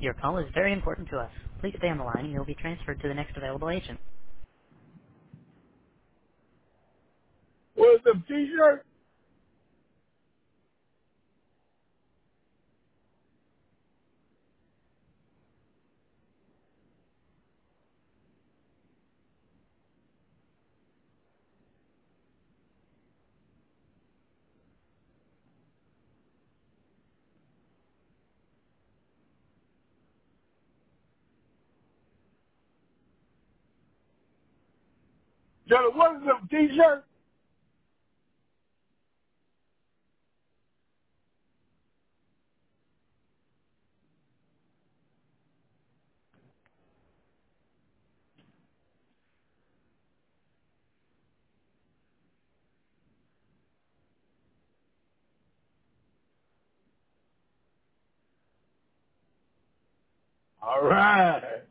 Your call is very important to us. Please stay on the line and you'll be transferred to the next available agent. What is them t-shirts? Jelly, what is them t-shirts? All right.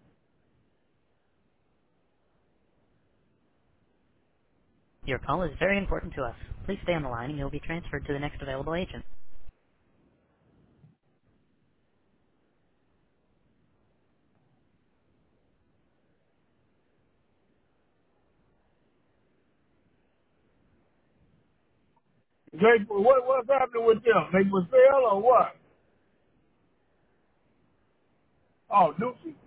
Your call is very important to us. Please stay on the line and you'll be transferred to the next available agent. What's happening with them? They for sale or what? Oh, Deucey.